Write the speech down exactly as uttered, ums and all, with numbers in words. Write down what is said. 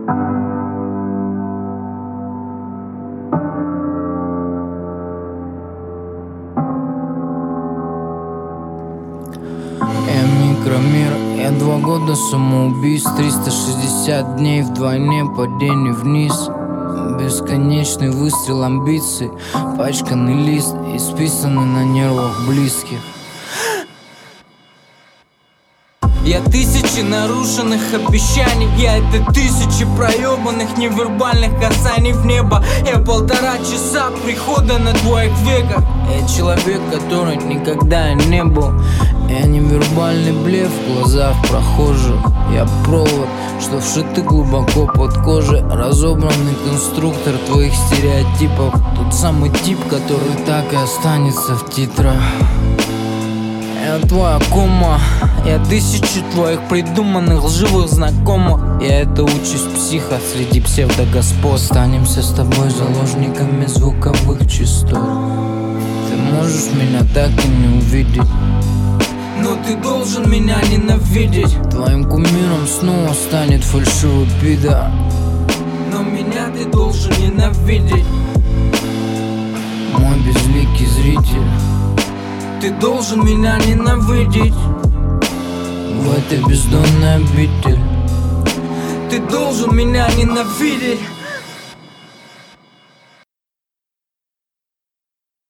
Я микромир, я два года самоубийств, триста шестьдесят дней вдвойне падений вниз. Бесконечный выстрел амбиций, пачканный лист, исписанный на нервах близких. Я тысячи нарушенных обещаний, я это тысячи проебанных невербальных касаний в небо. Я полтора часа прихода на двоих веках. Я человек, который никогда не был. Я невербальный блеф в глазах прохожих. Я провод, что вшиты глубоко под кожей. Разобранный конструктор твоих стереотипов. Тот самый тип, который так и останется в титрах. Я твоя кома, я тысячи твоих придуманных лживых знакомых. Я это участь психа среди псевдогоспод. Останемся с тобой заложниками звуковых частот. Ты можешь меня так и не увидеть, но ты должен меня ненавидеть. Твоим кумиром снова станет фальшивый пидор, но меня ты должен ненавидеть. Мой безликий зритель, ты должен меня ненавидеть. В этой бездонной обители ты должен меня ненавидеть.